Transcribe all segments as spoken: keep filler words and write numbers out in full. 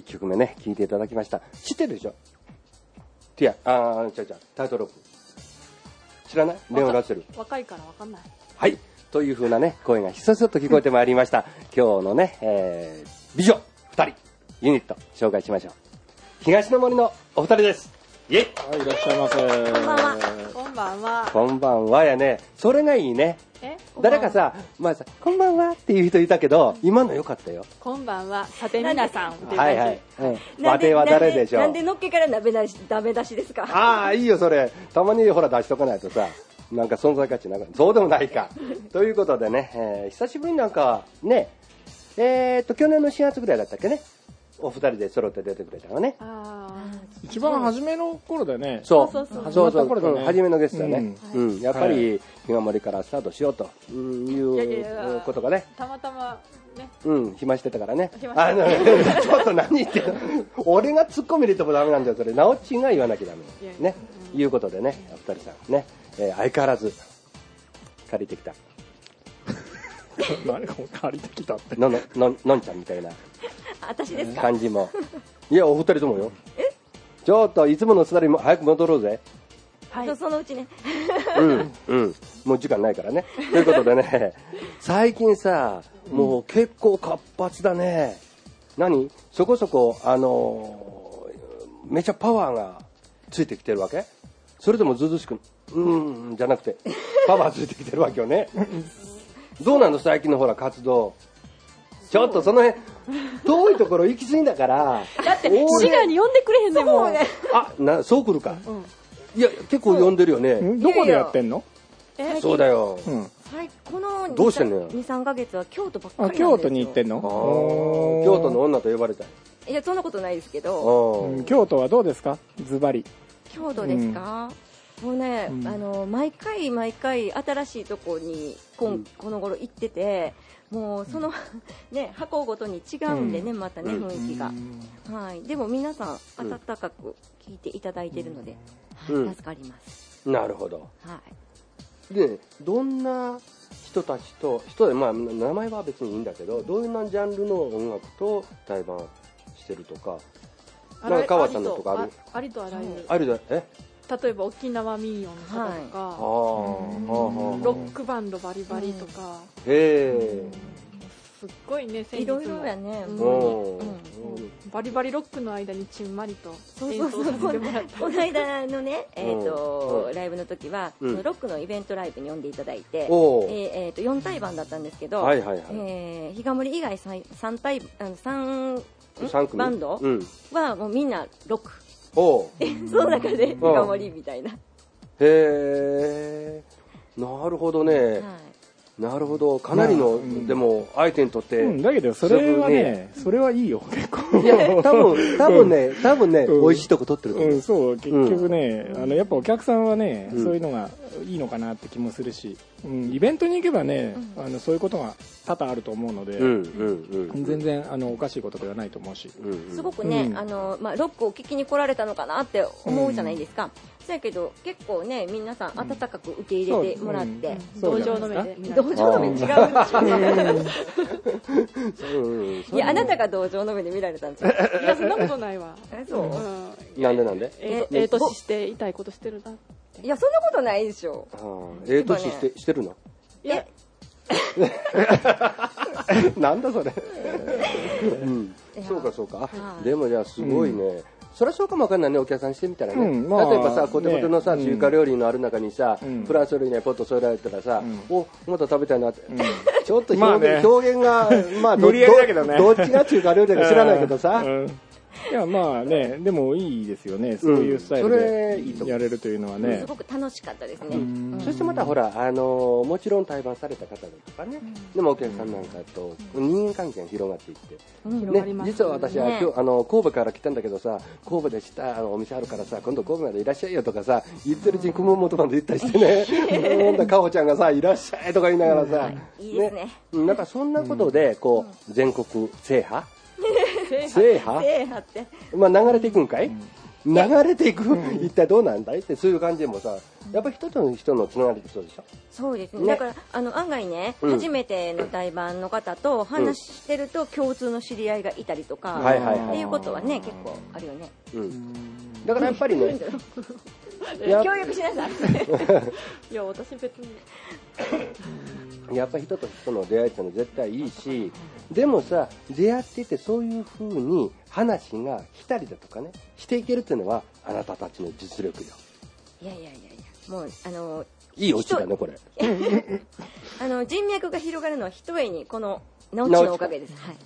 きょくめね聴いていただきました。知ってるでしょ？ティア、あー、違う違う、タイトルロック知らない？レオン・ラッセル。 若いからわかんない。 はい、という風なね声がひそひそと聞こえてまいりました。今日のね、えー、美女ふたりユニット紹介しましょう。東の森のお二人です。イエイ。 はい、いらっしゃいませ。 こんばんは。こんばんは。 こんばんはやね。それがいいね。え？誰かさ、まあさ、こんばんはっていう人いたけど、今の良かったよ。 こんばんは。さて皆さん。 はいはい。うん。わては誰でしょう。 なんでのっけからダメ出し、ダメ出しですか？ ああ、いいよそれ。たまにほら出しとかないとさ、なんか存在価値なくなる。そうでもないか。ということでね、えー、久しぶりになんかね、えーっと去年のしがつぐらいだったっけね。お二人で揃って出てくれたのね。あ一番初めの頃だね。 そうそうそう。そうそう。うん、初めのゲストだね。うん。うん、やっぱり日が森からスタートしようということがね。 たまたまね。 うん、暇してたからね。あのちょっと何言ってんの。俺が突っ込み入れてもダメなんだよそれ。直っちが言わなきゃダメ。ね。いうことでね、お二人さんね、えー、相変わらず借りてきた。 何か借りてきたって。 ののののんちゃんみたいな。 私ですか？ 感じも。いや、お二人ともよ。え？ちょっといつもの座りも早く戻ろうぜ。 はい。そのうちね。 うんうん。もう時間ないからね。ということでね、最近さ、もう結構活発だね。何？そこそこあのー、めちゃパワーがついてきてるわけ？それともずうずしく、うんじゃなくてパワーついてきてるわけよね。どうなの最近のほら活動。ちょっとその辺遠いところ行き過ぎだからだって滋賀に呼んでくれへんねんもん。 あなそう来るか、うん、いや結構呼んでるよね。 どこでやってんの？ えそうだよ、 うん、このどうしてんのよ。 にさんかげつは京都ばっかりなんですよ。あ京都に行ってんの？ あ京都の女と呼ばれたい。 いやそんなことないですけど、 うん、京都はどうですか？ズバリ京都ですか？うん、もうね、うん、あの毎回毎回新しいとこにこ、うん、この頃行っててもうその、ね、箱ごとに違うんでね、うん、またね、雰囲気が、うん、はい、でも皆さん温かく聞いていただいているので、うんはい、助かります。 なるほど、 はい、 でどんな人たちと人で、まあ、名前は別にいいんだけどどういうなジャンルの音楽と対バンしてるとかなんか川さんのとかある？ ありとあらゆるありだえ例えば沖縄民謡の方とか、はい、ロックバンドバリバリとか、 うん、へえすっごいねいろいろやね、 うんうんうん、バリバリロックの間にちんまりと演奏させてもらったこの間のね、えーとうん、ライブの時は、うん、ロックのイベントライブに呼んでいただいて、えーえー、とよん対バンだったんですけど、はいはいはいえー、日が森以外 3, 対あの 3, 3バンドはもうみんなロックおその中で日が森みたいな。へえなるほどね、はいなるほどかなりの、まあうん、でも相手にとって、 うん、だけどそれはねそれはいいよ結構いや多分多分ね多分ね、うん、美味しいとこ取ってると思う、 うん、そう結局ね、うん、あのやっぱお客さんはね、うん、そういうのがいいのかなって気もするし、うん、イベントに行けばね、うん、あのそういうことが多々あると思うので、うんうんうん、全然あのおかしいことではないと思うし、 うんうん、すごくね、うんあのまあ、ロックを聴きに来られたのかなって思うじゃないですか、うんそうやけど結構ね皆さん温かく受け入れてもらって、うん、 同情の目で同情の目違ういやあなたが同情の目で見られたんですよ。 いやそんなことないわえそう、うん、 なんでなんでえええ年して痛いことしてるな。 いやそんなことないでしょ。 ええ年して、ね、してるのいやなんだそれ、うん、そうかそうかでもじゃあすごいね、うんそりゃそうかもわかんないねお客さんしてみたらね、うんまあ、例えばさコテコテのさ、ね、中華料理のある中にさ、うん、フランス料理にポッと添えられたらさ、うん、おもっと食べたいなって、うん、ちょっと表現、まあね、表現がまあど, 無理やりだけど、ね、 どっちが中華料理だか知らないけどさ、うんいやまあねでもいいですよねそういうスタイルでやれるというのはね、うん、 すごく楽しかったですね、うん、 そしてまたほらあのもちろん対バンされた方とかね、うん、でもお客さんなんかと人間関係が広がっていって、うんね、実は私は今日、ね、あの神戸から来たんだけどさ神戸でしたあのお店あるからさ今度神戸までいらっしゃいよとかさ言ってるうちに熊本まで行ったりしてねほんとかほちゃんがさいらっしゃいとか言いながらさ、 うん、いいですねなんかそんなことでこう全国制覇制覇制覇ってまあ流れていくんかい、うん流れていく、一体どうなんだいって、そういう感じでもさ、やっぱり人と人のつながりってそうでしょ。 そうですね。だからあの案外ね、 うん、 初めての対バンの方と話してると共通の知り合いがいたりとか、 うん、はいはいはい、 っていうことはね結構あるよね。 うん、だからやっぱりね、 協力しなさい。 いや私別に。 やっぱり人と人の出会いってのは絶対いいし、でもさ、出会っていてそういう風に話が来たりだとかね、していけるっていうのはあなたたちの実力よ。 いやいやいやいや、もうあのいいオチだねこれ。 あの人脈が広がるのはひとえにこの直ちのおかげです。はい。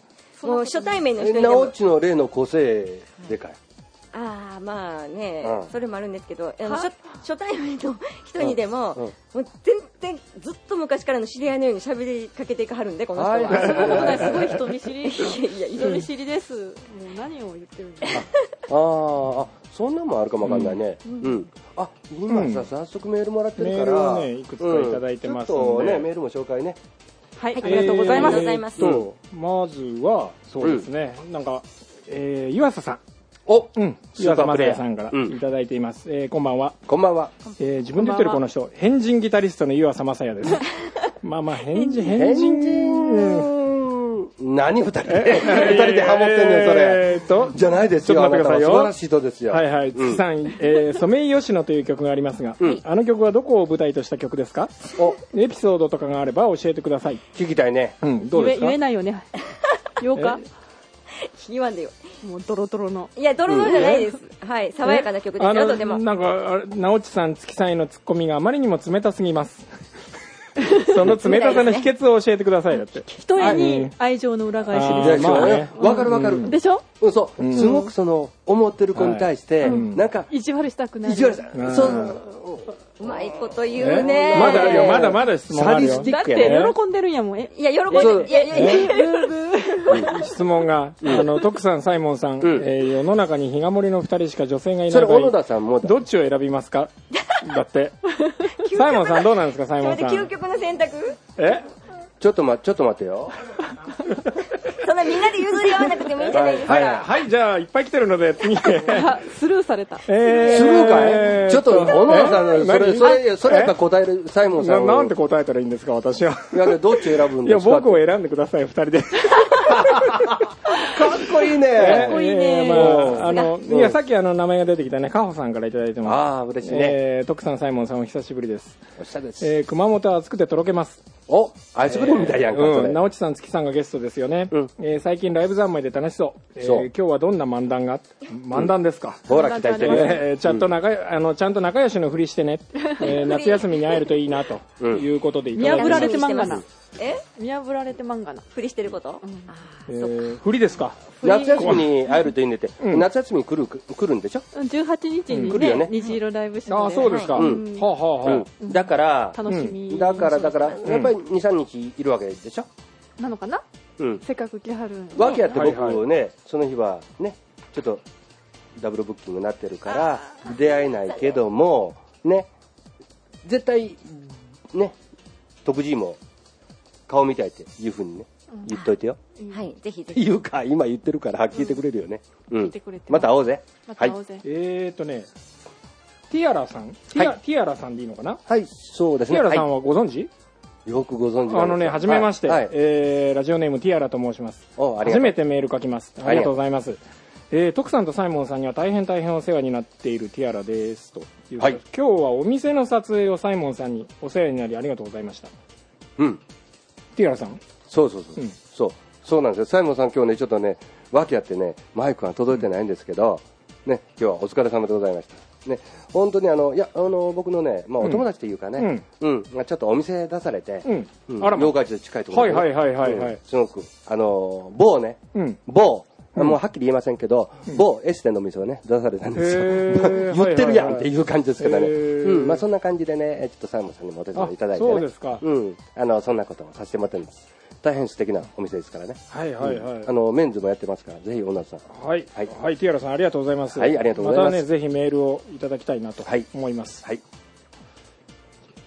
もう初対面の人にでも。 直ちの例の個性でかい。 ああまあね、 うん、 それもあるんですけど、あの 初, 初対面の人にでも、うんうん、もう全然ずっと昔からの知り合いのように喋りかけていかはるんで、この人は。 そんなことない、すごい人見知り、いや人見知りです。もう何を言ってるんですか。 ああ、そんなもんあるかもわかんないね。うん。うん、あ、今さ、早速メールもらってるから、 メールをねいくつかいただいてますので、 ちょっとねメールも紹介ね。 はい、ありがとうございます。 えー、とまずはそうですね、うん、なんか、えー、湯浅さん。 お、 うん、岩佐雅也さんからいただいています、うん、えー、こんばんは。 こんばんは。 えー、自分で言ってるこの人、変人ギタリストの岩佐雅也です。まあまあ変人変人何二人で二人でハモってんねんそれ。えーとじゃないですよ。 ちょっと待ってくださいよ。 素晴らしい人ですよ。 はいはい。月さん、うん、えー、ソメイヨシノという曲がありますが、うん、あの曲はどこを舞台とした曲ですか？お、エピソードとかがあれば教えてください。 聞きたいね。 うん、どうですか？ 言えないよね。言おうか。 言わんでよ。 もうドロドロの。 いやドロドロじゃないです。うん、はい、爽やかな曲ですよ。とても。 なんか直地さん、月さんへのツッコミがあまりにも冷たすぎます。その冷たさの秘訣を教えてくださいだって。 一重に愛情の裏返しです。 まあね、わかるわかる。 でしょ？ うん、そう。すごくその思ってる子に対してなんか意地悪したくない。 意地悪した。そう。 うまいこと言うね。 まだよ、まだまだ質問あるよ。 だって喜んでるんやもん。いや喜んでる。いやいやいや。質問があの徳さん、サイモンさん、世の中に日が森の二人しか女性がいない。 それ小野田さんもどっちを選びますか？だって。サイモンさんどうなんですか、サイモンさん。 究極の選択？ え？ ちょっとまちょっと待ってよ。 そんなみんなで譲り合わなくてもいいんじゃないですか。 はいはいはい、じゃあいっぱい来てるので次。 スルーされた。 えー、スルーかい？ちょっと小野田さんのそれそれそれやったら答えるサイモンさん。 なんて答えたらいいんですか私は。 いやどっち選ぶんですか？ いや僕を選んでください二人で。 かっこいいね。 かっこいいね。 まああのいやさっきあの名前が出てきたねカホさんからいただいてます。 ああ嬉しいね。 えー、徳さんサイモンさんお久しぶりです。 お久です。 えー、熊本は暑くてとろけます。 お、アイスクリームみたいやんか。 うん、直地さん、月さんがゲストですよね。うん、えー、最近ライブ三昧で楽しそう。えー、そう今日はどんな漫談が？漫談ですか？ ほら期待してる。 えー、ちゃんと仲あのちゃんと仲良しのふりしてね。えー、夏休みに会えるといいなということでいただきます。 見破られて漫画な。 え？ 見破られて漫画な。 ふりしてること？うん、 あえー、ふりですか？ 夏休みに会えるといいんでて、うん、夏休みに来る来るんでしょ？ じゅうはちにちにね、来るよね。虹色ライブショーで。 あ、そうですか。うん、はあはあはあ。だから楽しみ。 だからだからやっぱりにさんにちいるわけでしょ？ なのかな？うん。せっかく来はる。 わけやって僕ねその日はねちょっとダブルブッキングになってるから出会えないけどもね絶対ね徳次も顔見たいっていう風にね言っといてよ。 はい、ぜひぜひ。 言うか今言ってるから聞いてくれるよね。うん。 聞いてくれて。 また会おうぜ。 また会おうぜ。 えーとね、ティアラさん、ティア、ティアラさんでいいのかな？ はい、そうですね。 ティアラさんはご存知？ よくご存知。 あのね、はじめまして、えー、ラジオネームティアラと申します。初めてメール書きます。ありがとうございます。えー、徳さんとサイモンさんには大変大変お世話になっているティアラですという、はい、今日はお店の撮影をサイモンさんにお世話になりありがとうございました。うん。ティアラさん？ そうそうそう。うん、そう。そうなんですよ。サイモンさん今日ね、ちょっとね、訳あってね、マイクが届いてないんですけど、ね、今日はお疲れ様でございました。ね、本当にあの、いや、あの、僕のね、まあお友達というかね、うん、うん、ちょっとお店出されて、うん、あら、妖怪地で近いところで、 はいはいはいはい、はい、 すごく、あの、某ね、うん、某、うん、もうはっきり言えませんけど、うん、某エステの店をね、出されたんですよ。言ってるやんっていう感じですけどね。うん、まあそんな感じでね、ちょっとサイモンさんにもお手伝いいただいてね。そうですか。うん、あの、そんなことをさせてもらってるんです。大変素敵なお店ですからね。 はいはいはい。うん、 あのメンズもやってますから、ぜひ女さん。 はいはい、はい、ティアラさんありがとうございます。 はい、ありがとうございます。 またねぜひメールをいただきたいなと思います。はい。はい、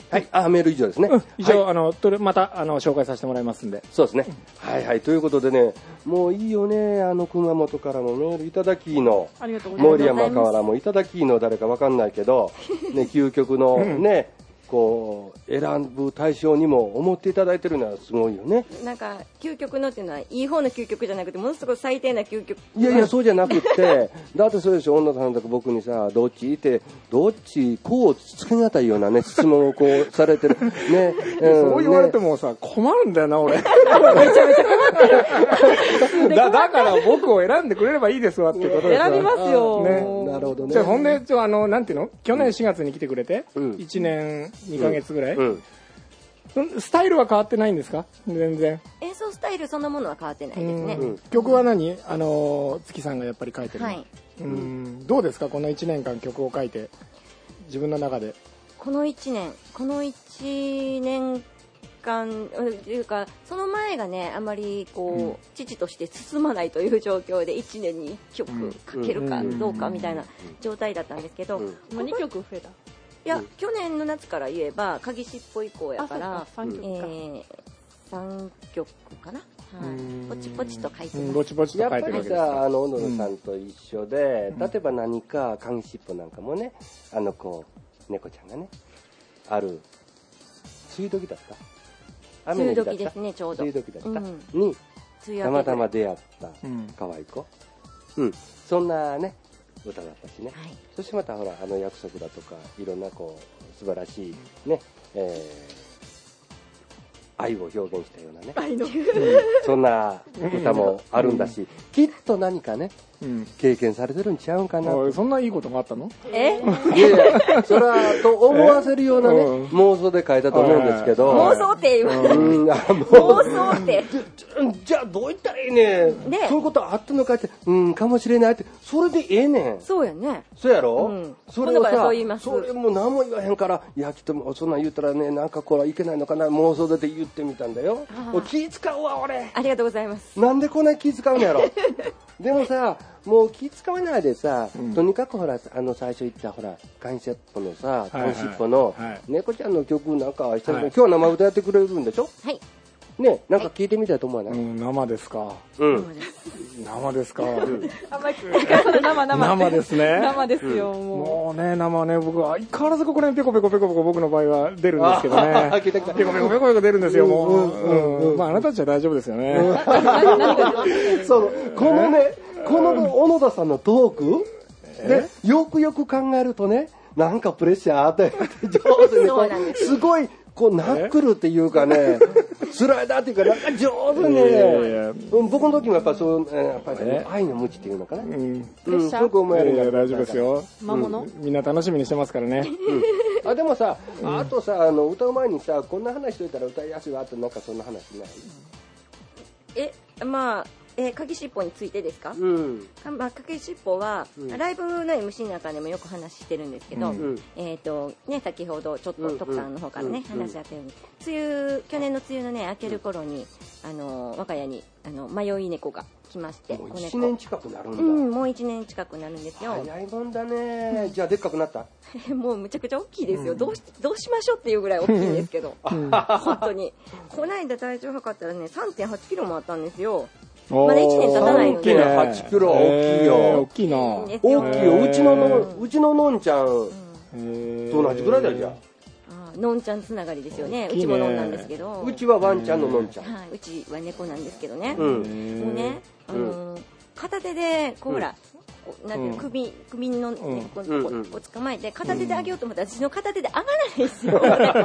はい、あ、メール以上ですね。 うん、以上、 はい、 あの、とれ、また、あの、紹介させてもらいますんで。 そうですね。はいはい、ということでね、もういいよね、あの、熊本からもメールいただきの、 ありがとうございます。 森山からもいただきの誰かわかんないけど、ね、究極のね、こう選ぶ対象にも思っていただいてるのはすごいよね。 なんか究極のっていうのはいい方の究極じゃなくてものすごく最低な究極。 いやいやそうじゃなくてだってそうでしょ、女さんとか僕にさどっちってどっちこうつけがたいようなね質問をこうされてるね、 うん、そう言われてもさ、ね、困るんだよな俺。めちゃめちゃ困ってる。だだから僕を選んでくれればいいですわってことですよ。 選びますよ。 ね、 なるほどね。 じゃあほんでちょあのなんていうの去年しがつに来てくれて、うん、いちねんにかげつぐらい、うんうん、スタイルは変わってないんですか？全然演奏スタイルそのものは変わってないですね。 うん、曲は何あの月さんがやっぱり書いてるの、はい、うんどうですかこのいちねんかん曲を書いて自分の中で。 このいちねんこのいちねんかんというかその前がねあまりこう、うん、父として進まないという状況でいちねんにいっきょく書けるかどうかみたいな状態だったんですけど、 うん、にきょく増えた。 いや、うん、去年の夏から言えば鍵しっぽ以降やからさんきょくか、えー、さんきょくかな、はい、ポチポチと書いてます、うん、 ポチポチと書いてるわけですか。 やっぱりさあの小野さんと一緒で、うん、例えば何か鍵しっぽなんかもねあのこう猫ちゃんがねある梅雨時だった雨の日だった梅雨時ですねちょうど梅雨時だった、うん、にたまたま出会った可愛い子、うん、うん、そんなね歌だったしね、はい、そしてまたほらあの約束だとかいろんなこう素晴らしいね、えー、愛を表現したようなね愛の、うん、そんな歌もあるんだし、うん、きっと何かね、うん、経験されてるんちゃうんかな。 そんないいことがあったの？ えいやいやそれはと思わせるようなね妄想で書いたと思うんですけど。 妄想って言う、うん、妄想ってじゃあどう言ったらいいねん、ね、そういうことあったのかってうんかもしれないってそれでええねん。 そうやね。 そうやろ、うん、それをさそう言います。 それも何も言わへんからいやきっとそんなん言ったらねなんかこれはいけないのかな妄想で言ってみたんだよ。気使うわ俺。 ありがとうございます。 なんでこんなに気使うんやろ。でもさもう気使わないでさ、うん、とにかくほらあの最初言ったほらカンシェットのさカンシッポの猫ちゃんの曲なんか、はい、今日は生歌やってくれるんでしょ。 はいね、なんか聞いてみたいと思わない、 はい、うん、生ですか。 うん。 生ですか。うん、 あんまり生生生ですね。 生ですよ、うん、もう。 もうね生ね僕は相変わらずここねペコペコペコペコ僕の場合は出るんですけどね。ペコペコペコペコ出るんですよもう。うんうんうん、まああなたたちは大丈夫ですよね。 そうこのねこの小野田さんのトークでよくよく考えるとねなんかプレッシャーあって上手にこうすごい。こうナックルっていうかねスライダーっていうかなんか上手ね、えー、僕の時もやっぱそう、やっぱり、ね、愛の無知っていうのかな、うん、 プレッシャー、 すごく思えるんだ。大丈夫ですよ、 魔物、うん、 みんな楽しみにしてますからね、 うん、あでもさ、うん、あとさあの歌う前にさこんな話しといたら歌いやすいわってなんかそんな話ない？ えまあえー、鍵しっぽについてですか？ うん、 まあ、鍵しっぽは、うん、ライブの エムシー の中でもよく話してるんですけど、うん、えーとね、先ほどちょっと徳さんの方からね、うん、話し合ったように梅雨去年の梅雨のね明ける頃に、あの我が家にあの迷い猫が来まして、 もういちねん近くなるんだ、 うん、もういちねん近くなるんですよ。 早いもんだね、うん、じゃあでっかくなった？ もうむちゃくちゃ大きいですよ、うん、どうし、どうしましょうっていうぐらい大きいんですけど、うん、本当にこの間体重測ったらね さんてんはちキロもあったんですよ。まだいちねん経たないので。 さんてんはちキロ大きいよ。 大きいな。 大きいよ。うちののうちののんちゃんと同じぐらいだよじゃあ。のんちゃんつながりですよね。うちものんなんですけど。 うちはワンちゃんののんちゃん。 はい。うちは猫なんですけどね。もうね、あの片手でこうほら。なんていう首首のねこうこう捕まえて片手で上げようと思ったら私の片手で上がらないですよ。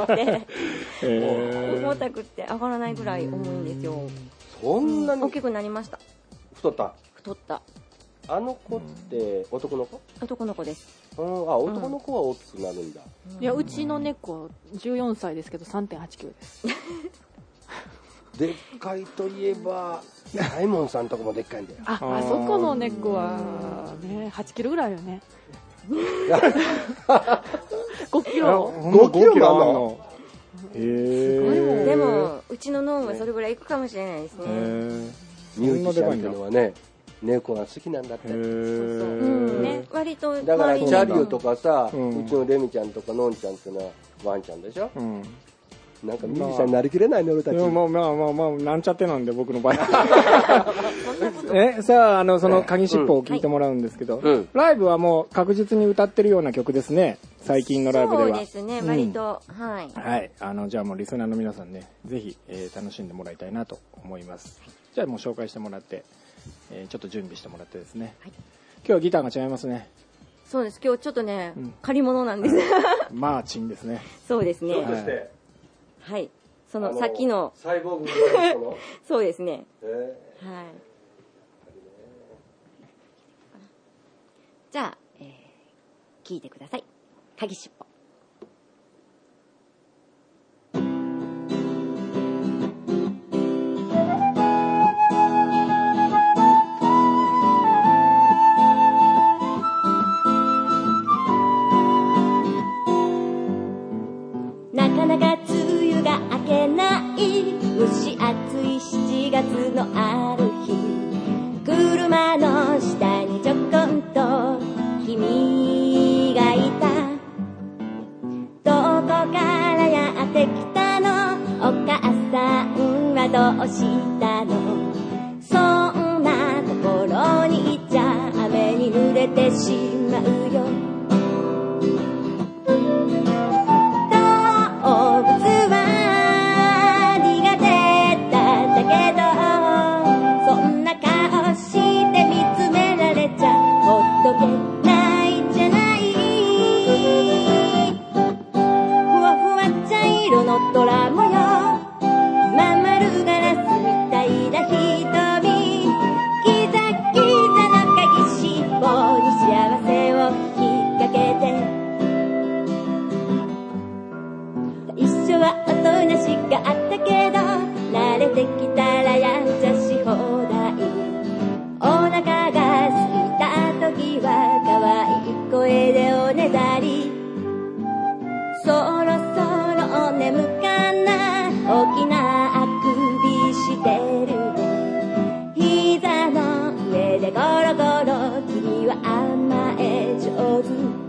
重たくって上がらないぐらい重いんですよ。 そんなに大きくなりました。 太った。 太った。 あの子って男の子？ 男の子です。 うん、あ、男の子は大きくなるんだ。 いや、うちの猫じゅうよんさいですけど さんてんはちキロです。 でっかいといえばサイモンさんとかもでっかいんだよ。 あ、あそこの猫はねはちキロぐらいよね。ごキロ。 ごキロあんの。 へえ。 でもうちの脳はそれぐらいいくかもしれないですね。 ミュージシャンっていうのはね猫が好きなんだって。 そうそう。うんね。わ割とだからチャリューとかさ、うん、うちのレミちゃんとかのんちゃんっていうのはワンちゃんでしょ、うん、なんかミュージシャンになりきれないね、俺たち。 まあまあまあまあ、なんちゃってなんで、僕の場合。え、さあ、あの、その、鍵しっぽを聞いてもらうんですけど、うん、ライブはもう確実に歌ってるような曲ですね。最近のライブでは。 そうですね、割と、うん、はい。 はい。あの、じゃあもうリスナーの皆さんね、ぜひ、えー、楽しんでもらいたいなと思います。じゃあもう紹介してもらって、えー、ちょっと準備してもらってですね。はい、今日はギターが違いますね。 そうです。今日ちょっとね、うん、借り物なんです。 マーチンですね。 そうですね。 そうとして。 はい。そのさっきの。 サイボーグのそうですね。 えー、 はい。じゃあ、えー、聞いてください。鍵しっぽ。なかなか梅雨が明けない蒸し暑いしちがつのある日、車の下にちょこんと君がいた。どこからやってきたの、お母さんはどうしたの、そんなところにいちゃ雨に濡れてしまうよ。ドラ模様、まん丸ガラスみたいな瞳、ギザギザの鍵しっぽに幸せを引っ掛けて、最初はおとなしかったけど慣れてきたらやんちゃし放題、お腹が空いた時は可愛い声でおねだり、そろそろ眠かな、大きなあくびしてるね、膝の上でゴロゴロ、君は甘え上手、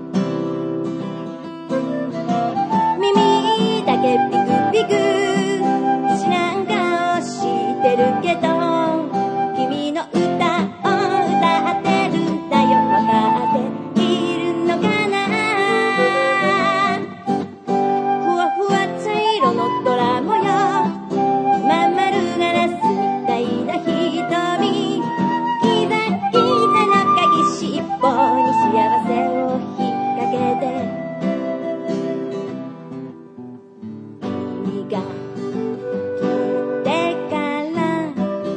耳だけピクピク知らん顔してるけど、君の歌を歌ってるんだよ、わかっているのかな、ドラ模様、まん丸ガラスみたいな瞳、ギザギザの鍵しっぽに幸せを引っ掛けて、君が来てから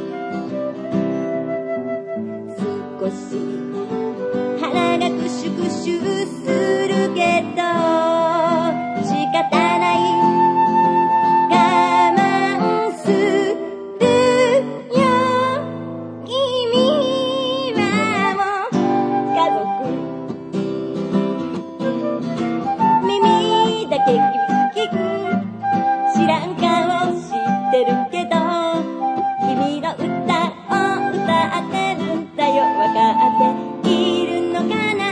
少し腹がクシュクシュするけど仕方ない、知らん顔してるけど君の歌を歌ってるんだよ、わかっているのかな、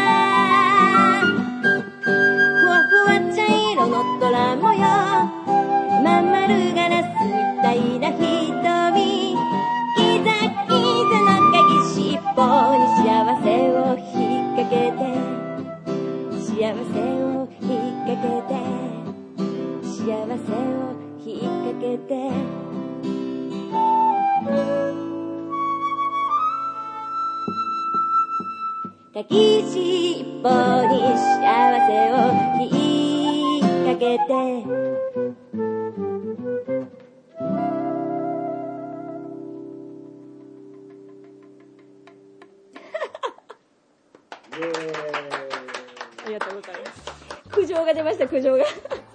ふわふわ茶色のドラ模様、まん丸ガラスみたいな瞳、ギザギザの鍵しっぽに幸せを引っ掛けて、幸せを引っ掛けて、幸せを引っ掛けて、鍵しっぽに幸せを引っ掛けて、ありがとうございます。苦情が出ました、苦情が。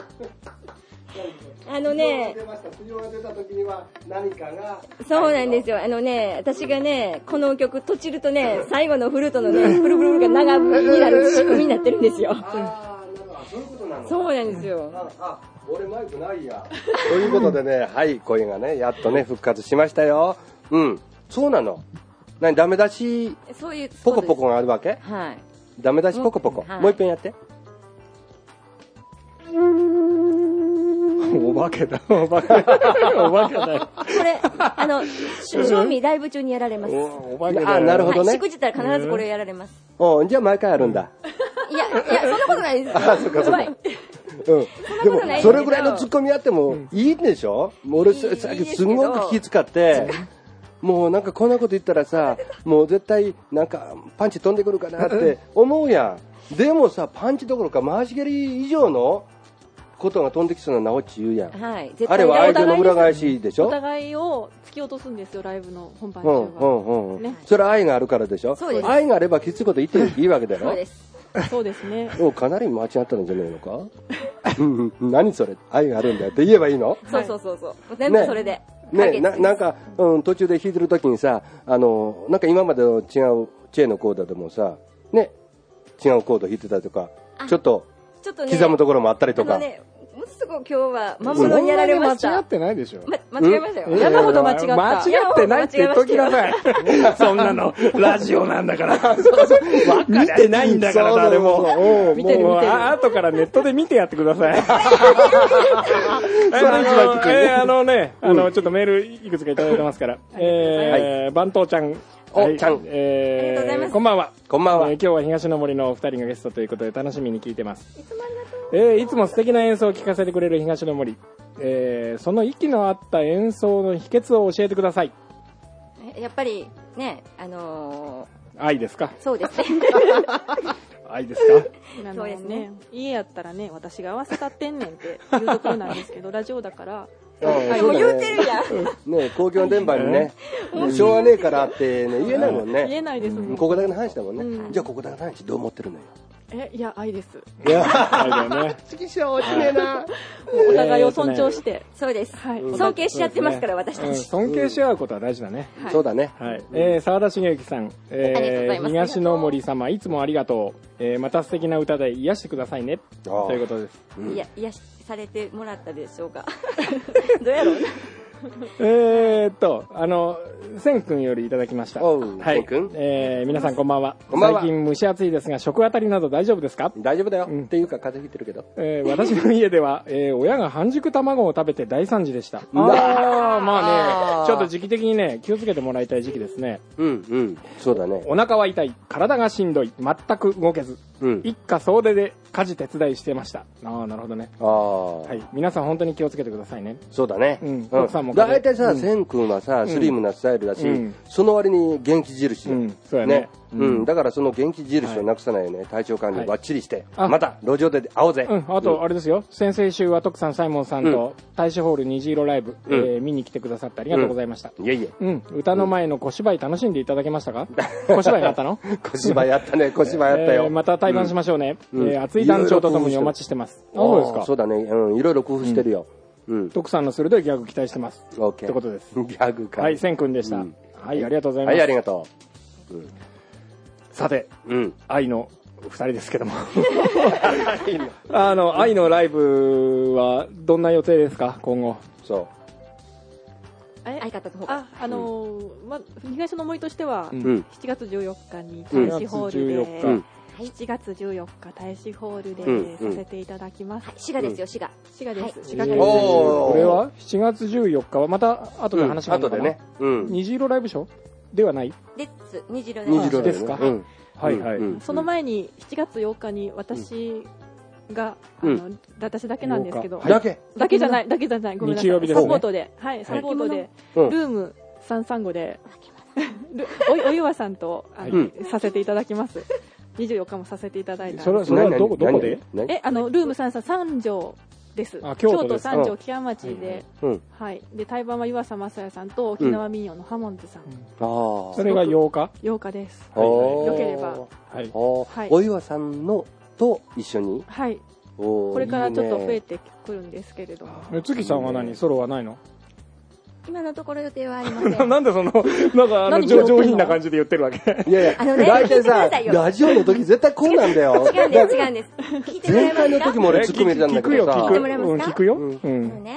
あのね、 苦情が出た時には何かが、 そうなんですよ。あのね、私がね、この曲閉じるとね、最後のフルートのね、プルプルが長笛になる仕組みになってるんですよ。 ああ、なるほど、そういうことなの。 そうなんですよ。 ああ、俺マイクないや。ということでね、はい、声がね、やっとね、復活しましたよ。うん、そうなの。何、ダメ出し、 そういう、 ポコポコがあるわけ？ はい。 ダメ出しポコポコ。もう一遍やって。 お化けだ、お化けだ。お化けだよ。 これ、あの、賞味ライブ中にやられます。 お化けだよ。 あ、なるほどね。 しくじったら必ずこれをやられます。 おじゃあ毎回やるんだ。 いや、いや、そんなことないです。 あ、そっかそっか。うん。でも、それぐらいのツッコミあってもいいんでしょ？もう俺さっきすごく気遣って、もうなんかこんなこと言ったらさ、もう絶対なんかパンチ飛んでくるかなって思うやん。でもさ、パンチどころか回し蹴り以上のことが飛んできそうな直っち言うやん。 はい。 あれは相手の裏返しでしょ？ お互いを突き落とすんですよ、ライブの本番中は。 うんうんうん。ね、それは愛があるからでしょ？ そうです。 愛があればきついこと言っていいわけだよ。 そうです。 そうですね。 もうかなり間違ったんじゃないのか？何それ？愛があるんだよって言えばいいの？ そうそうそうそう。全部それで。 ね、な, なんか、うん、途中で弾いてる時にさ、あの、なんか今までの違うチェーンのコードでもさ、ね、違うコード弾いてたりとか、ちょっと刻むところもあったりとか。 ね、もうすぐ今日は魔物にやられました。 間違ってないでしょ。 ま、間違えましたよ。 山ほど間違った。 間違ってないって言っときなさい。そんなの、ラジオなんだから。そうそう見てないんだから、誰も。 見てる見てる。 あとからネットで見てやってください。あのね、あの、ちょっとメールいくつかいただいてますから。えー、番頭ちゃん。 お、ちゃん。 えー、 ありがとうございます。 こんばんは。 こんばんは。 えー、今日は東の森のお二人がゲストということで楽しみに聞いてます。いつもありがとう。えー、いつも素敵な演奏を聴かせてくれる東の森。えー、その息の合った演奏の秘訣を教えてください。 やっぱりね、あのー、愛ですか？ そうですね。 愛ですか？ そうですね。家やったらね、私が合わせたってんねんって言うところなんですけど、ラジオだから。 はい、もう言うてるやん。ね、公共電波にね、しょうがねえからってね、言えないもんね。 言えないですもん。 ここだけの話だもんね。じゃあここだけの話どう思ってるのよ。 え、いや、愛です。 いや、愛だよね。好きしょ、落ちねえな。 お互いを尊重して。 そうです。はい。尊敬し合ってますから、私たち。 尊敬し合うことは大事だね。 そうだね。 はい。えー、沢田茂之さん。えー、東の森様、いつもありがとう。えー、また素敵な歌で癒してくださいね。ということです。 いや、癒されてもらったでしょうか。どうやろうな。 えーっと、あの、せんくんよりいただきました。 おう、 はい。えー、皆さんこんばんは。こんばんは。最近蒸し暑いですが、食あたりなど大丈夫ですか？ 大丈夫だよ。うん、っていうか、風邪ひいてるけど。 えー、私の家では、えー、親が半熟卵を食べて大惨事でした。ああ、まあね、ちょっと時期的にね、気をつけてもらいたい時期ですね。 うん、うん。そうだね。 お腹は痛い、体がしんどい、全く動けず。うん、一家総出で家事手伝いしてました。ああ、なるほどね。ああ。はい。皆さん本当に気をつけてくださいね。 そうだね。 うん。奥さんも。 だいたいさ、せんくんはさ、スリムなスタイルだし、その割に元気印だ。 うん、そうやね。 うん。だからその元気印をなくさないよね。体調管理バッチリして。また、路上で会おうぜ。 うん。あと、あれですよ。先々週は徳さん、サイモンさんと、大使ホール虹色ライブ、見に来てくださってありがとうございました。 いえいえ。 うん。歌の前の小芝居楽しんでいただけましたか？小芝居やったの？ 小芝居やったね。小芝居やったよ。 また対バンしましょうね。熱い団長とともにお待ちしてます。 あ、そうですか。そうだね。うん。いろいろ工夫してるよ。 うん。徳さんの鋭いギャグ期待してます。 オッケー。 ってことです。 ギャグか。 はい、千くんでした。はい、ありがとうございます。 はい、ありがとう。 さて、愛の二人ですけども。あの、愛のライブはどんな予定ですか、今後？ そう。 相方の方あ、あのー、ま、東の森としては、しちがつじゅうよっかに大使ホールで、しちがつじゅうよっか大使ホールでさせていただきます。 滋賀ですよ、滋賀。 滋賀です。滋賀です。これはしちがつじゅうよっかはまた後で話があるのかな？ 後でね。 虹色ライブショーではない？ です。虹色ですか？はいはい。 その前にしちがつようかに私が、あの、私だけなんですけど。 だけだけじゃない、だけじゃない。ごめんなさい。 日曜日ですね。 サポートで、はい、サポートで、ルームさんさんごで、お、おゆわさんと、あの、させていただきます。にじゅうよっかもさせていただいた。 それは、それはどこ、どこで？ え、あの、ルームさんさん、三条です。京都三条木屋町で、はい。で、対バンは湯浅正也さんと沖縄民謡のハモンズさん。ああ。それがようか？ ようかです。よければ。 はい。お岩さんのと一緒に？ はい。これからちょっと増えてくるんですけれども。 月さんは何？ソロはないの？ 今のところ予定はありません。 なんでその、なんかあの上品な感じで言ってるわけ？ いやいや、あのね、大体さ、ラジオの時絶対こうなんだよ。 違うんです、違うんです。聞いてもらえますか？ 前回の時も俺ツッコミ入れたんだけどさ。 聞いてもらえますか？ 聞くよ。 あのね、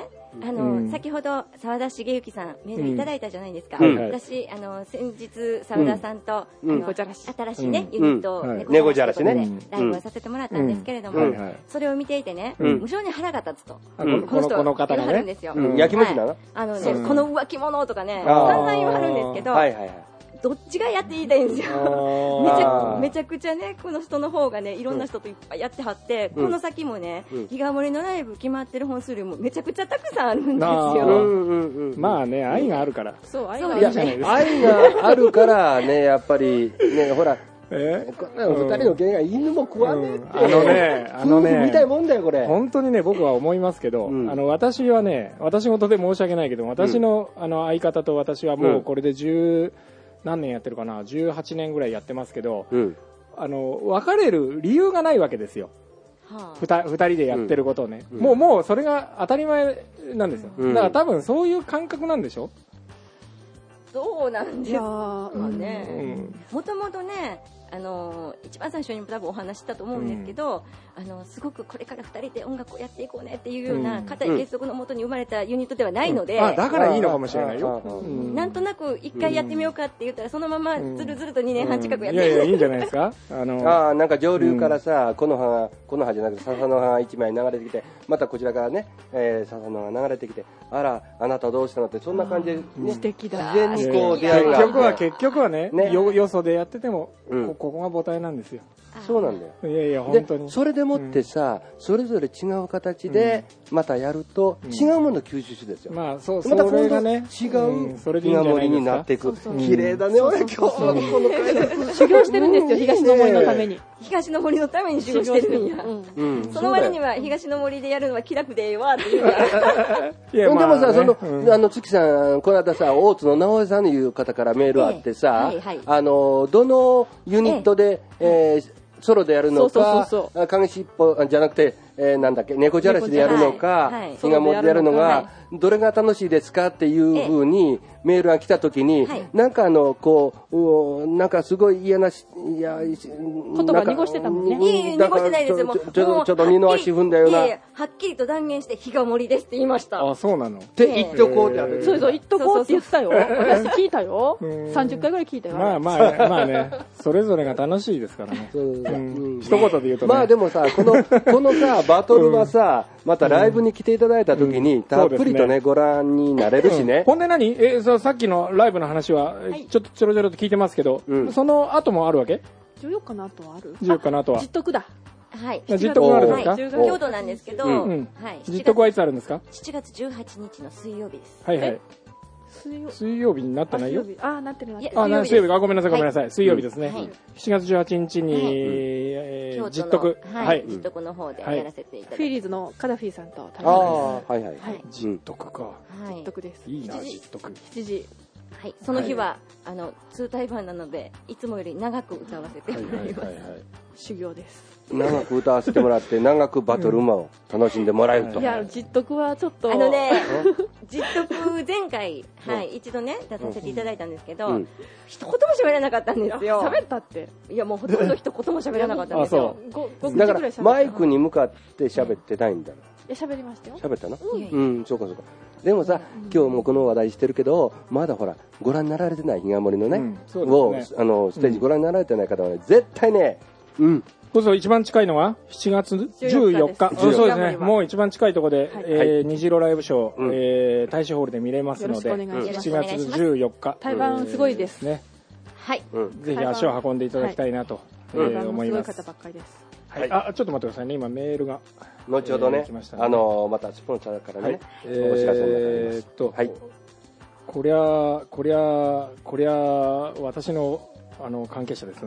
あの、うん、先ほど澤田茂之さんメールいただいたじゃないですか、 うん、 私あの先日澤田さんと、 うん、 あの新しいね、うん、ユニット、 うん、猫じゃらしねライブをさせてもらったんですけれども、うん、それを見ていてね、うん、無性に腹が立つと、 うん、この人この方がね、 ですよ、 うん、焼きもちなの、はい、 あのね、うん、この浮気者とかね散々言わはるんですけど、はいはいはい、どっちがやっていいたいんですよめちゃめちゃくちゃねこの人の方がねいろんな人といっぱいやってはって、うん、この先もね、うん、日が森のライブ決まってる本数量もめちゃくちゃたくさんあるんですよ、 うんうんうん、まあね愛があるから、 そう愛があるじゃないですか、 愛があるからねやっぱりねほらえこんなの二人の芸が犬も食わねえって、 うん、あのねあのねみたいもんだよこれ本当にね僕は思いますけど、うん、あの私はね私事で申し訳ないけど私の、うん、あの相方と私はもうこれで十何年やってるかなじゅうはちねんぐらいやってますけど、うん、あの別れる理由がないわけですよ、はあ、ふたふたりでやってることをね、うん、もうもうそれが当たり前なんですよ、うん、だから多分そういう感覚なんでしょ。 そうなんですよね、もともとねあの一番最初に多分お話したと思うんですけど、うん、あのすごくこれからふたりで音楽をやっていこうねっていうような固い結束のもとに生まれたユニットではないので、 うんうん、あだからいいのかもしれないよ、 うん、なんとなく一回やってみようかって言ったらそのままずるずるとにねんはん近くやってる、 うんうん、いやいやいいんじゃないですかあのあなんか上流からさ、うん、この葉この葉じゃなくて笹の葉がいちまい流れてきてまたこちらからね、えー、笹の葉が流れてきてあらあなたどうしたのってそんな感じで、ね、 素敵だ自然にこう出会いが結局は結局はね、ねよ, よそでやってても、うん、こ, ここが母体なんですよ。 そうなんだよ。 いやいや本当に。 それでもってさ、うん、それぞれ違う形でまたやると、うん、違うものを吸収するんですよ。 まあそうまたそれがね違う日が森になっていく。綺麗だね俺今日のこの会修行してるんですよ東の森のために。 東の森のために修行してるんや。うん、その割には東の森でやるのは気楽でええわっていう。 いやでもさ、ね、その、うん、あの月さんこの間さ大津の直江さんという方からメールあってさ、ええはいはい、あのどのユニットで、えええーソロでやるのか、影しっぽじゃなくて、えー、なんだっけ、猫じゃらしでやるのか、日が森でやるのが、どれが楽しいですかっていうふうにメールが来たときに、はい、なんかあの、こう、なんかすごい嫌なし、いや、言葉濁してたもんね。 いい、濁してないですよ、もう。 ちょっと二の足踏んだような。 はっきりと断言して、日が森ですって言いました。 あ、そうなのって言っとこうってやる。 そうそう、言っとこうって言ったよ。私聞いたよ。さんじゅっかいぐらい聞いたよ。 まあまあ、まあね、それぞれが楽しいですからね。一言で言うとね。 まあでもさ、この、このさ、バトルはさ、またライブに来ていただいたときに、たっぷりとね、ご覧になれるしね。 ほんで何えー、さっきのライブの話は、ちょっとちょろちょろと聞いてますけど、その後もあるわけ？ じゅうよっかの後はある？ じゅうよっかの後は。 実得だ。 はい。 実得があるんですか？ はい、京都なんですけど、はい。 実得はいつあるんですか？ しちがつじゅうはちにちの水曜日です。 はいはい。水曜日になってないよ。 あ、なってるなってる。あ、水曜日。あ、ごめんなさいごめんなさい。水曜日ですね。しちがつじゅうはちにちに実得、 はい、実得の方でやらせていただきます。 フィリーズのカダフィーさんと対談です。ああ、はいはい。 実得か。 実得です。 いいな実得。 しちじ。 はい、その日はあの通体ファンなのでいつもより長く歌わせてもらいます。 修行です。 長く歌わせてもらって長くバトル馬を楽しんでもらえると。 いや実得はちょっとあのね実得前回はい一度ね出させていただいたんですけど、一言も喋らなかったんですよ。 喋ったって。 いやもうほとんど一言も喋らなかったんですよ。 だからマイクに向かって喋ってないんだ。 いや喋りましたよ。 喋ったの？うん、そうかそうか。でもさ、今日もこの話題してるけど、まだほらご覧になられてない日が森のね、をあのステージご覧になられてない方はね、絶対ね、うん。 そうそう一番近いのはしちがつじゅうよっか。そうですね。もう一番近いところで、えー、虹色ライブショー、えー、大衆ホールで見れますので、しちがつじゅうよっか。 対バンすごいですね。 はい。 ぜひ足を運んでいただきたいなと思います。 すごい方ばっかりです。 はい。あ、ちょっと待ってくださいね。今メールが後ほどね、あのまたスポンサーからね、お知らせになります。えっと、はい。 こりゃこりゃこりゃ私のあの関係者ですね。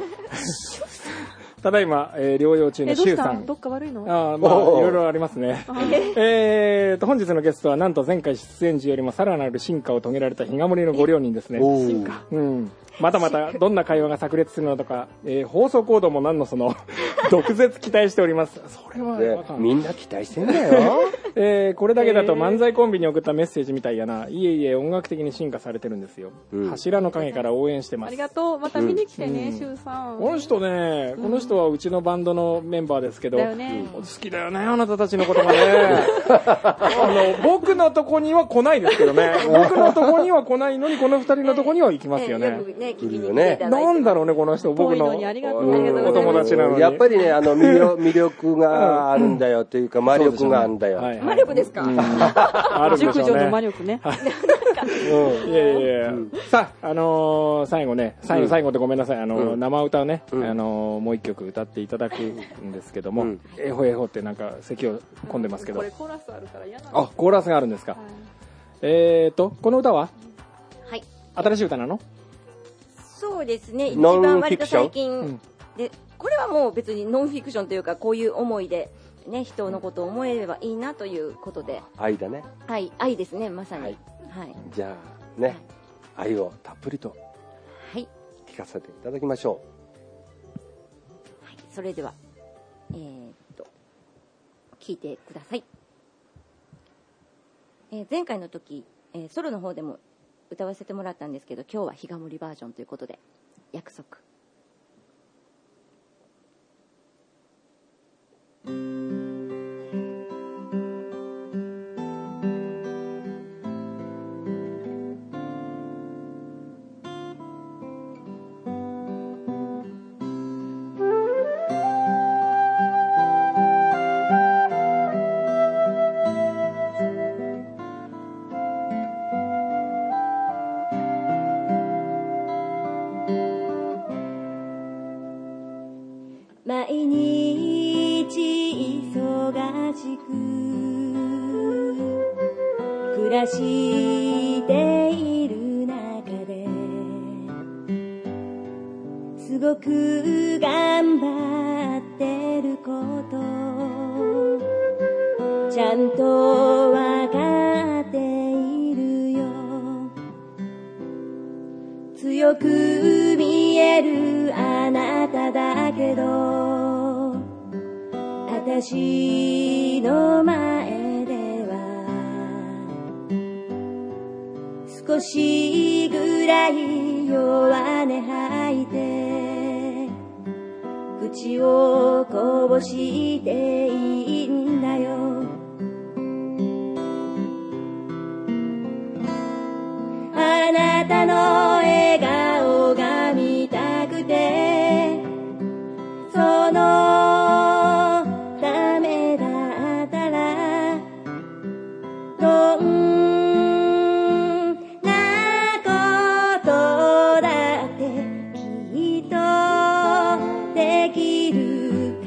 ただいま、えー、療養中のシュウさん。 どっか悪いの？ あまあいろいろありますね。えーと本日のゲストはなんと前回出演時よりもさらなる進化を遂げられた日が森のご両人ですね。 進化。 うん。またまたどんな会話が炸裂するのとか、えー、放送コードも何のその毒舌期待しております。それはでみんな期待してんだよ。 えー、これだけだと漫才コンビに送ったメッセージみたいやな。いえいえ、音楽的に進化されてるんですよ。うん、柱の陰から応援してます。 ありがとう。また見に来てね、シュウさん。 この人ね、この人はうちのバンドのメンバーですけど、 だよね、 好きだよね、あなたたちのことがね。あの僕のとこには来ないですけどね。僕のとこには来ないのに、この二人のとこには行きますよね。なんだろうね、この人、僕のお友達なのに。 やっぱりね、あの魅力があるんだよというか、魔力があるんだよ。 魔力ですか？ 熟女の魔力ね。 いやいやいや。さあ、あの最後ね、最後最後でごめんなさい、あの生歌をね、あのもう一曲歌っていただくんですけども、えほえほってなんか咳を込んでますけど。 これコーラスあるから嫌なの。あ、コーラスがあるんですか。えーと、この歌は？ はい。 新しい歌なの？ そうですね、一番割と最近で、これはもう別にノンフィクションというか、こういう思いでね、人のことを思えればいいなということで。 愛だね。 はい、愛ですね、まさに。はい。 はい、じゃあね、はい、愛をたっぷりと聞かせていただきましょう。はい、それでは、えー、っと聞いてください。えー、前回の時、えー、ソロの方でも歌わせてもらったんですけど、今日は日が森バージョンということで、約束。毎日忙しく暮らしている中ですごく頑張ってることちゃんとわかっているよ。強く見えるあなただけど私の前では少しぐらい弱音吐いて口をこぼしていいんだよ。あなたの笑顔が見たくてそのためだったらどんなことだってきっとできる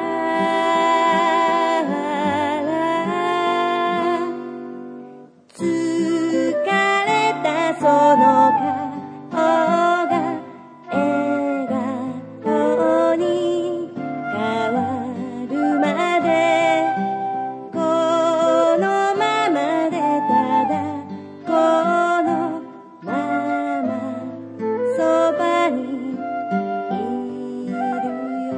から疲れたその顔が笑顔に変わるまでこのままでただこのままそばにいるよ。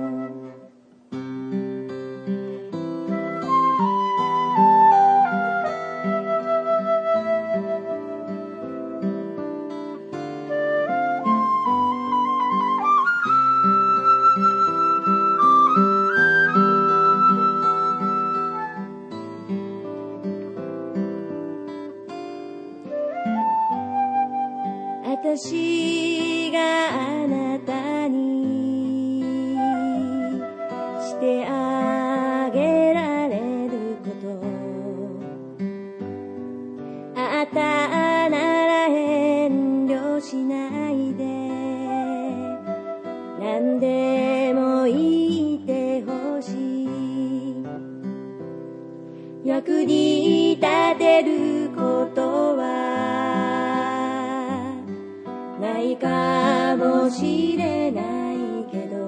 私があなたにしてあげられることあったなら遠慮しないで何でも言ってほしい役に立てることはないかもしれないけど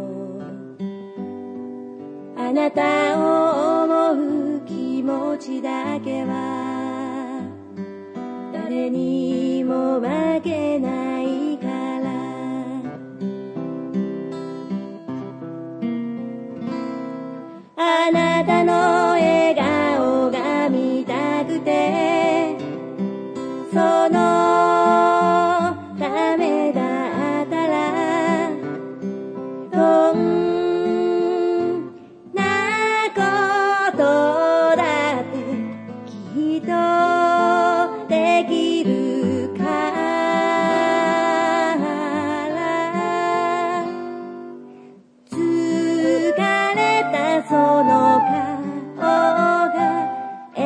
あなたを思う気持ちだけは誰にも負けないからなたの笑顔が見たくてそのためだったらどんなことだってきっとできるから疲れたその顔が笑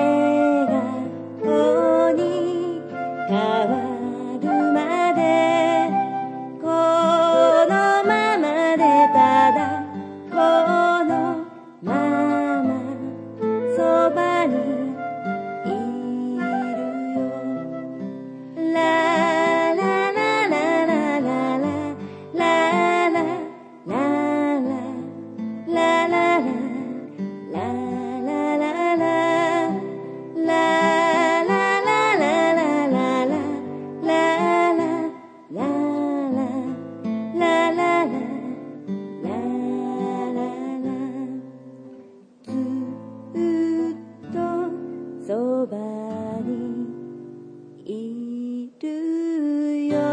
顔に変わるまでこのままでただこのままそばにいるよラララララララララララララそばにいるよ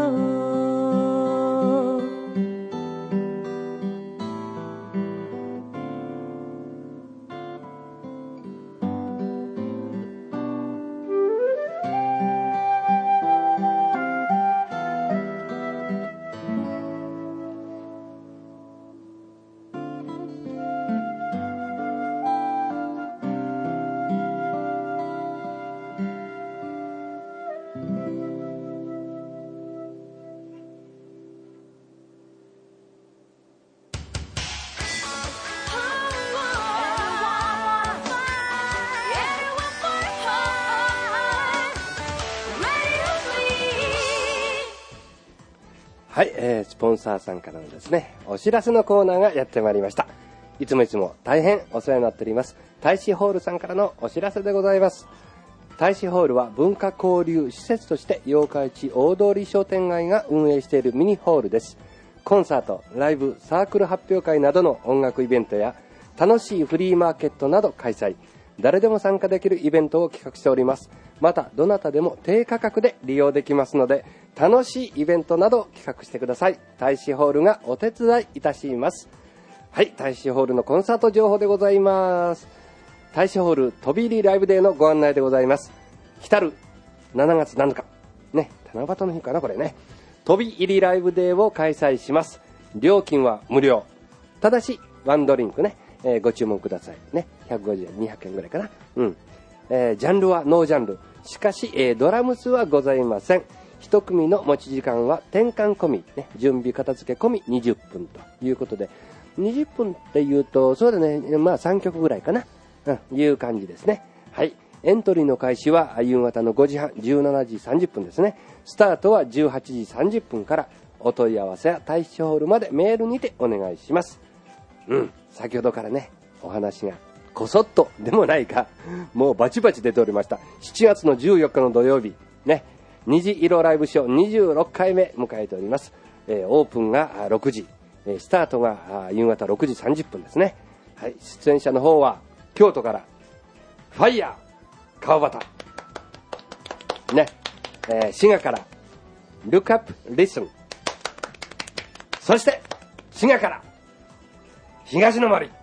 はい、えー、スポンサーさんからのですね、お知らせのコーナーがやってまいりました。いつもいつも大変お世話になっております。大使ホールさんからのお知らせでございます。大使ホールは文化交流施設として八日市大通商店街が運営しているミニホールです。コンサート、ライブ、サークル発表会などの音楽イベントや楽しいフリーマーケットなど開催。誰でも参加できるイベントを企画しております。またどなたでも低価格で利用できますので、楽しいイベントなどを企画してください。大使ホールがお手伝いいたします。はい、大使ホールのコンサート情報でございます。大使ホール飛び入りライブデーのご案内でございます。来たるしちがつなのかね、七夕の日かなこれね、飛び入りライブデーを開催します。料金は無料、ただしワンドリンクね、えー、ご注文くださいね。ひゃくごじゅうえん、にひゃくえんぐらいかな。うん、えー、ジャンルはノージャンル、しかし、えー、ドラムスはございません。一組の持ち時間は転換込み、ね、準備片付け込みにじゅっぷんということで、にじゅっぷんっていうとそうだね、まあさんきょくぐらいかな、うん、いう感じですね。はい、エントリーの開始は夕方のごじはん、じゅうしちじさんじゅっぷんですね。スタートはじゅうはちじさんじゅっぷんから。お問い合わせは大使ホールまでメールにてお願いします。うん、先ほどからねお話がこそっとでもないか、もうバチバチ出ておりました。しちがつのじゅうよっかの土曜日ね、虹色ライブショーにじゅうろっかいめ迎えております。えー、オープンがろくじ、えー、スタートが夕方ろくじさんじゅっぷんですね。はい、出演者の方は京都からファイヤー川端ね、えー、滋賀からルックアップリスン、そして滋賀から東の森。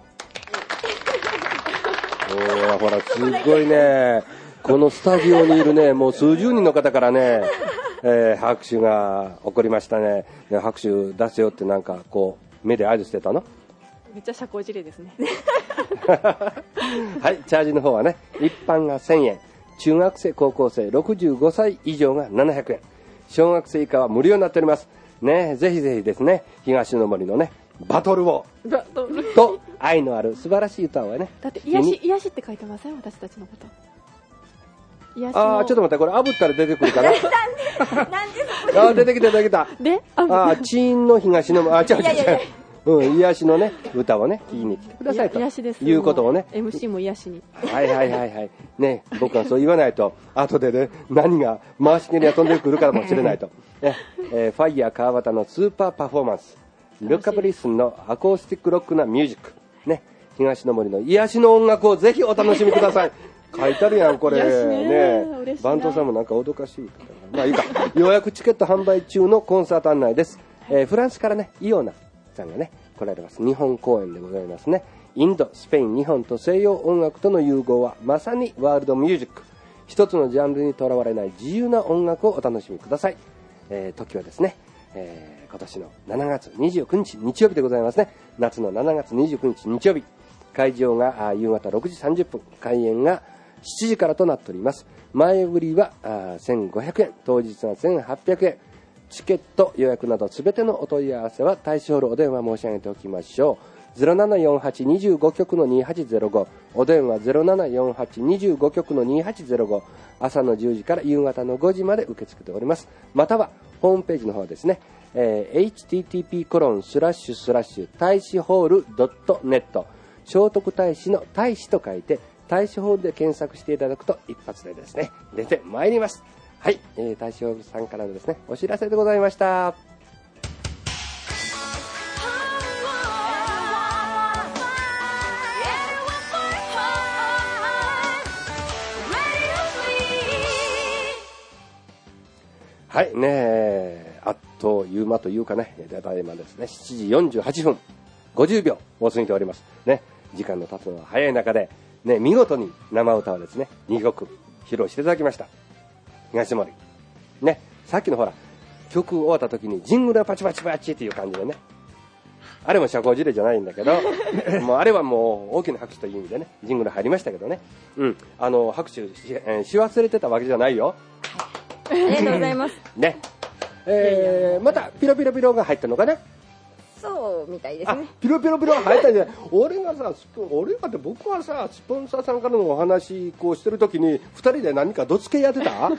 おー、ほらすごいね、このスタジオにいるね、もう数十人の方からね、えー、拍手が起こりましたね。ね、拍手出せよってなんかこう目で合図してたの？ めっちゃ社交辞令ですね。 はい、チャージの方はね、一般がせんえん、中学生高校生ろくじゅうごさい以上がななひゃくえん、小学生以下は無料になっておりますね。ぜひぜひですね、東の森のねバトルをと愛のある素晴らしい歌をね、 だって癒し癒しって書いてません？私たちのこと癒しの。 あー、ちょっと待って、これ炙ったら出てくるかな。 なんであー、出てきた出てきた。 で、 あー、チーンの東の、あー、違う違う違う、うん、癒しのね歌をね聞きに来てくださいと癒しです、 いうことをね、 エムシー も癒しに、 はいはいはいはいね、僕はそう言わないと後でね何が回し蹴りが飛んでくるかもしれないと、ね、えー、ファイヤー川端のスーパーパフォーマンス、ルッカブリスンのアコースティックロックなミュージックね、 東の森の癒しの音楽をぜひお楽しみください。書いてあるやん、これ。ねね番頭さんもなんか脅かしい。まあいいか。予約チケット販売中のコンサート案内です。えー、フランスからね、イオナさんがね、来られます。日本公演でございますね。インド、スペイン、日本と西洋音楽との融合はまさにワールドミュージック。一つのジャンルにとらわれない自由な音楽をお楽しみください。えー、時はですね、えー、今年のしちがつにじゅうくにち日曜日でございますね。夏のしちがつにじゅうくにち日曜日。会場が夕方ろくじさんじゅっぷん、開演がしちじからとなっております。前売りはせんごひゃくえん、当日はせんはっぴゃくえん。チケット予約などすべてのお問い合わせは大使ホールお電話申し上げておきましょう。ゼロななよんはち にじゅうごきょくのにはちゼロご、お電話 ゼロななよんはち にじゅうごきょくのにはちゼロご、朝のじゅうじから夕方のごじまで受け付けております。またはホームページの方ですね、えー、エイチティーティーピー コロンスラッシュスラッシュ大使ホール .net、 聖徳太子の大使と書いて大使ホールで検索していただくと一発でですね出てまいります。はい、えー、大使ホールさんからのですねお知らせでございました。はいねえ、あっという間というかね、ただいまですねしちじよんじゅうはっぷんごじゅうびょうを過ぎておりますね。時間の経つのが早い中でね、見事に生歌をですねにきょく披露していただきました。東森ね、さっきのほら曲終わった時にジングルがパチパチパチっていう感じでね、あれも社交辞令じゃないんだけどもうあれはもう大きな拍手という意味でねジングル入りましたけどね、うん、あの拍手 し,、えー、し忘れてたわけじゃないよ。 ありがとうございます。 ね、えー、またピロピロピロが入ったのかな。 そうみたいですね。 ピロピロピロ入ったんじゃない。俺がさ、俺がって僕はさ、スポンサーさんからのお話こうしてる時にふたりで何かどつけやってた？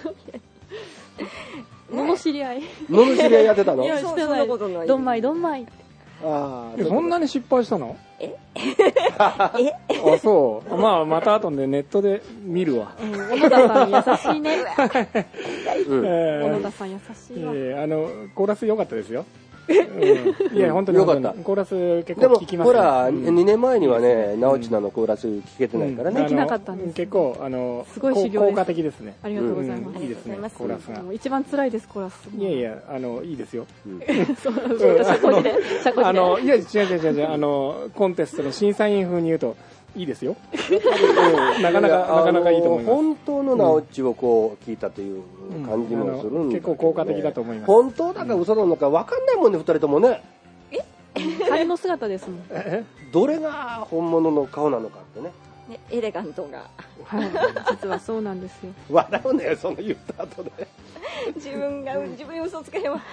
のの知り合い。 のの知り合いやってたの？ いや、してない。どんまいどんまいって。 ああ、そんなに失敗したの？ え？ え？あ、そう。まあまた後でネットで見るわ。 うん、小野田さん優しいね。 うん、えー、 小野田さん優しいわ。 えー、あのコーラス良かったですよ。うん、いや本当によかった。 コーラス結構聞きます。 でもほら、うん、にねんまえにはね、直ちなのコーラス聞けてないからね。 できなかったんです。 結構あのすごい修行です。 効果的ですね。 ありがとうございます。 いいですね。コーラスが。 一番辛いですコーラス。 いやいやあのいいですよ。 そうそう社交辞令。社交辞令。 あのいや違う違う違う違うあのコンテストの審査員風に言うと。いいですよ。なかなかなかなかいいと思います。 本当のナオッチをこう聞いたという感じもするんで、 うん、結構効果的だと思います。 本当だか嘘なのか分かんないもんね、二人ともね。 え？彼の姿ですもん。 どれが本物の顔なのかってね。 ね、エレガントが。 はい。実はそうなんですよ。 笑うね、その言った後で。 自分が自分に嘘つけへんわ。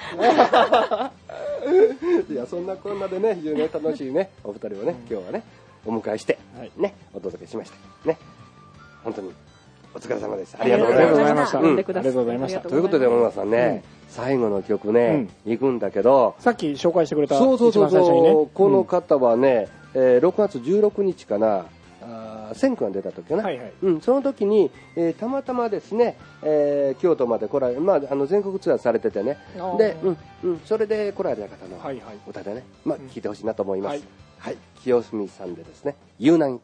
いや、そんなこんなでね、非常に楽しいね、お二人をね、今日はね。お迎えして、はい、ね、お届けしました。ね、本当にお疲れ様です。ありがとうございました。 ありがとうございました。 ということで、小野さんね、うん、最後の曲ね、うん、行くんだけど、 さっき紹介してくれた、 そうそうそうそう、ね、この方はね、えー、ろくがつじゅうろくにちかな、あ千君が出た時かな、はいはい、うん、その時に、えー、たまたまですね、えー、京都まで来られ、まあ、あの全国ツアーされててね、で、うんうん、それで来られた方の歌でね、まあ、聞いてほしいなと思います。はいはい、清澄さんでですね、夕南。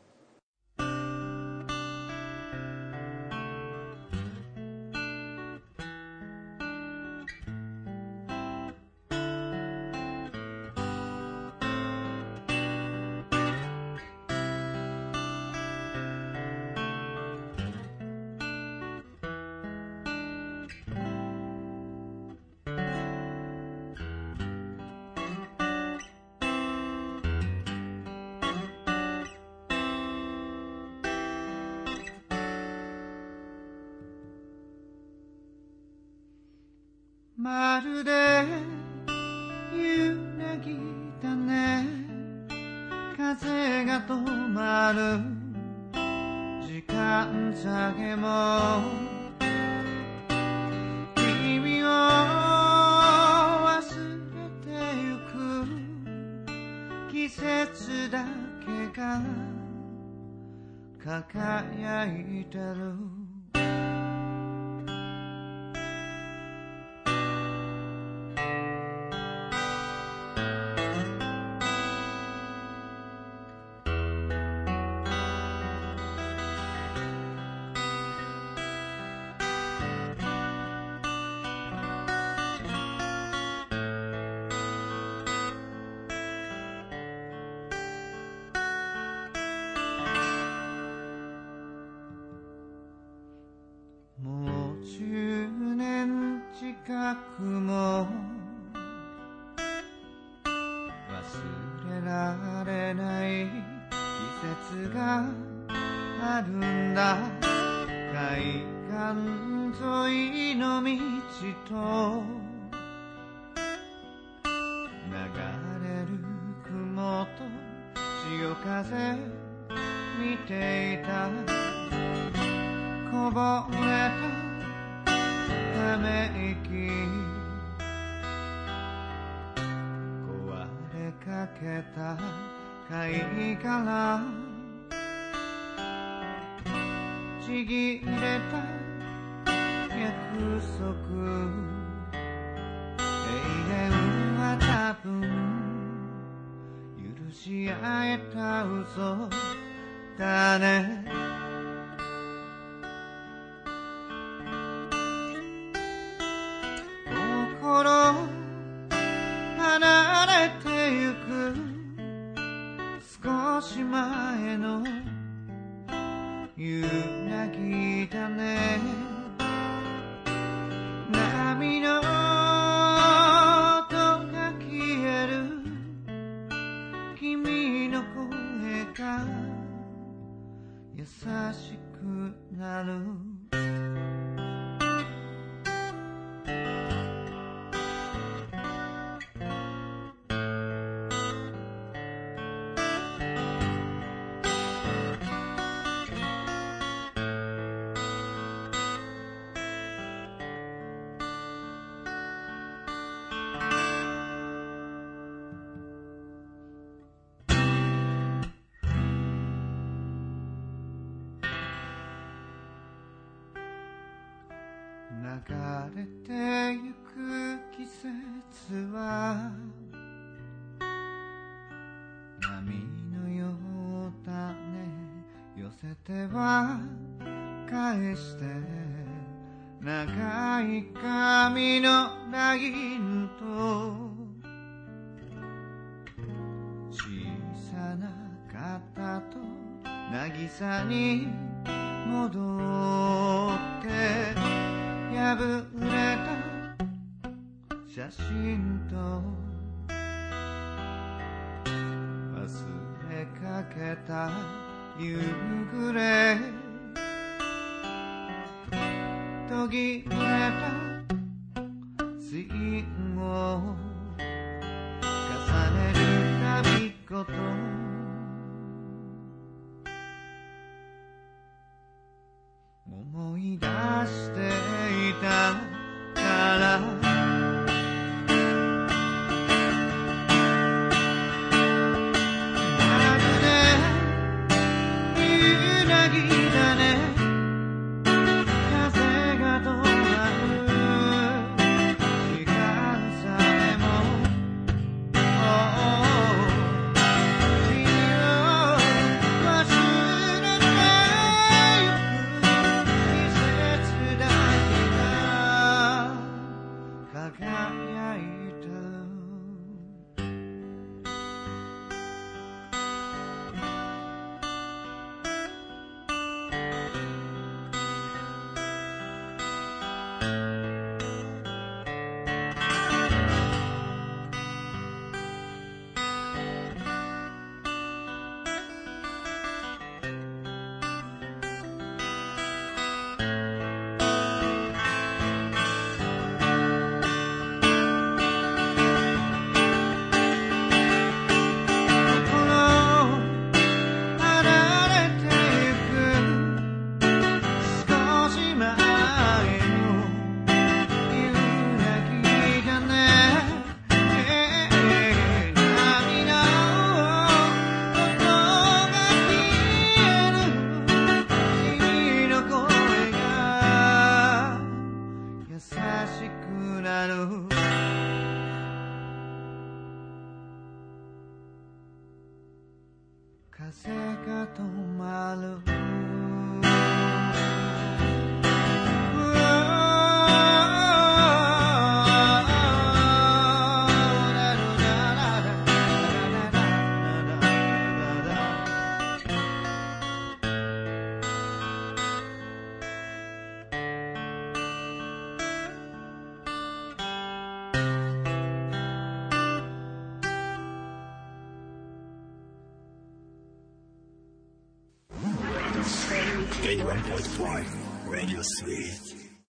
まるで夕なぎだね、風が止まる時間差げも君を忘れてゆく季節だけが輝いてる。 に季節があるんだ。海岸沿いの道と流れる雲と潮風見ていた。こぼれたため息、壊れかけた貝からちぎれた約束、永遠は多分許し合えた嘘だね。心離れてゆく少し前の夕凪だね。波の音が消える君の声が優しくなる。流れてゆく季節は波のようだね。寄せては返して長い髪のラインと小さな肩と渚に戻って破れた写真と忘れかけた夕暮れ、途切れたスイングを重ねる旅ごと思い出していたからまるで夕凪だね。風が止まる時間さえも君を忘れてゆく季節だけが輝いた。風が止まるエイティワンポイントファイブ Radio Sweet